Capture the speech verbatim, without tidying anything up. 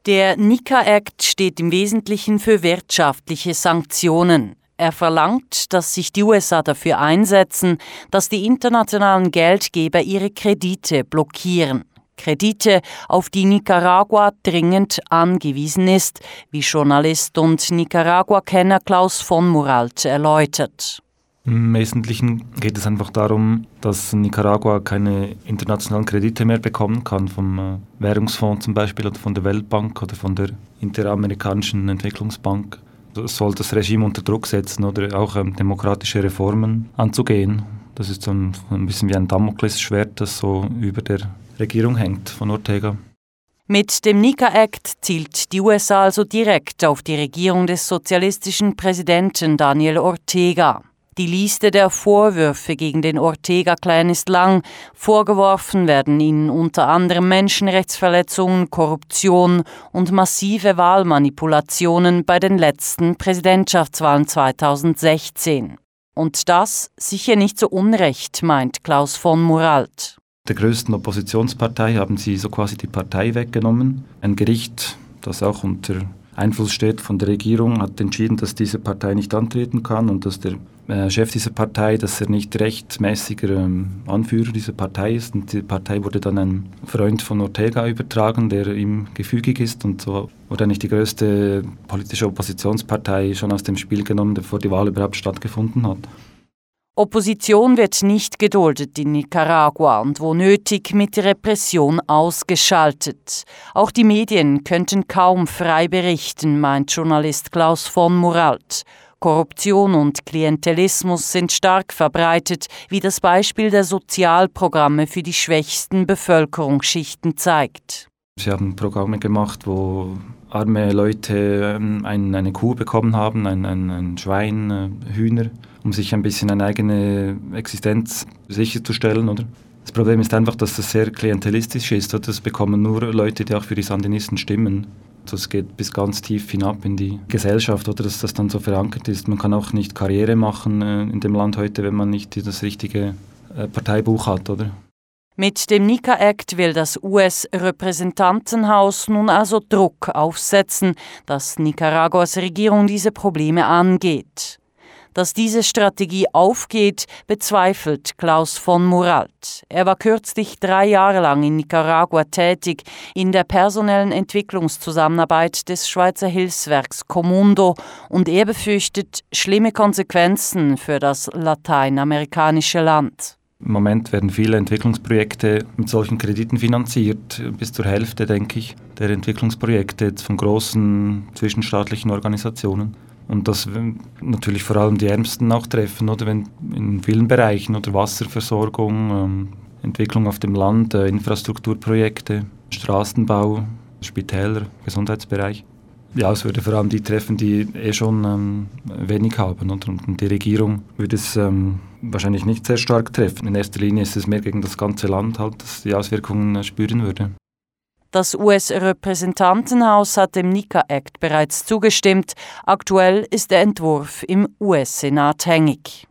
Der Nica-Act steht im Wesentlichen für wirtschaftliche Sanktionen. Er verlangt, dass sich die U S A dafür einsetzen, dass die internationalen Geldgeber ihre Kredite blockieren. Kredite, auf die Nicaragua dringend angewiesen ist, wie Journalist und Nicaragua-Kenner Klaus von Muralt erläutert. Im Wesentlichen geht es einfach darum, dass Nicaragua keine internationalen Kredite mehr bekommen kann, vom Währungsfonds zum Beispiel oder von der Weltbank oder von der Interamerikanischen Entwicklungsbank. Das soll das Regime unter Druck setzen oder auch ähm, demokratische Reformen anzugehen. Das ist so ein, ein bisschen wie ein Damoklesschwert, das so über der Regierung hängt von Ortega. Mit dem Nica-Act zielt die U S A also direkt auf die Regierung des sozialistischen Präsidenten Daniel Ortega. Die Liste der Vorwürfe gegen den Ortega-Clan ist lang. Vorgeworfen werden ihnen unter anderem Menschenrechtsverletzungen, Korruption und massive Wahlmanipulationen bei den letzten Präsidentschaftswahlen zweitausendsechzehn. Und das sicher nicht so unrecht, meint Klaus von Muralt. Der größten Oppositionspartei haben sie so quasi die Partei weggenommen. Ein Gericht, das auch unter Einfluss steht von der Regierung, hat entschieden, dass diese Partei nicht antreten kann und dass der äh, Chef dieser Partei, dass er nicht rechtmäßiger ähm, Anführer dieser Partei ist. Und die Partei wurde dann einem Freund von Ortega übertragen, der ihm gefügig ist. Und so wurde eigentlich die größte politische Oppositionspartei schon aus dem Spiel genommen, bevor die Wahl überhaupt stattgefunden hat. Opposition wird nicht geduldet in Nicaragua und wo nötig mit Repression ausgeschaltet. Auch die Medien könnten kaum frei berichten, meint Journalist Klaus von Muralt. Korruption und Klientelismus sind stark verbreitet, wie das Beispiel der Sozialprogramme für die schwächsten Bevölkerungsschichten zeigt. Sie haben Programme gemacht, wo arme Leute ein, eine Kuh bekommen haben, ein, ein, ein Schwein, Hühner, um sich ein bisschen eine eigene Existenz sicherzustellen. Oder? Das Problem ist einfach, dass das sehr klientelistisch ist. Oder? Das bekommen nur Leute, die auch für die Sandinisten stimmen. Das geht bis ganz tief hinab in die Gesellschaft, oder dass das dann so verankert ist. Man kann auch nicht Karriere machen äh, in dem Land heute, wenn man nicht das richtige äh, Parteibuch hat, oder? Mit dem Nica-Act will das U S-Repräsentantenhaus nun also Druck aufsetzen, dass Nicaraguas Regierung diese Probleme angeht. Dass diese Strategie aufgeht, bezweifelt Klaus von Muralt. Er war kürzlich drei Jahre lang in Nicaragua tätig, in der personellen Entwicklungszusammenarbeit des Schweizer Hilfswerks Comundo, und er befürchtet schlimme Konsequenzen für das lateinamerikanische Land. Im Moment werden viele Entwicklungsprojekte mit solchen Krediten finanziert, bis zur Hälfte, denke ich, der Entwicklungsprojekte von großen zwischenstaatlichen Organisationen. Und das natürlich vor allem die Ärmsten auch treffen, oder wenn in vielen Bereichen, oder Wasserversorgung, ähm, Entwicklung auf dem Land, äh, Infrastrukturprojekte, Straßenbau, Spitäler, Gesundheitsbereich. Ja, es würde vor allem die treffen, die eh schon ähm, wenig haben. Oder? Und die Regierung würde es ähm, wahrscheinlich nicht sehr stark treffen. In erster Linie ist es mehr gegen das ganze Land, halt, das die Auswirkungen äh, spüren würde. Das U S-Repräsentantenhaus hat dem Nica-Act bereits zugestimmt. Aktuell ist der Entwurf im U S-Senat hängig.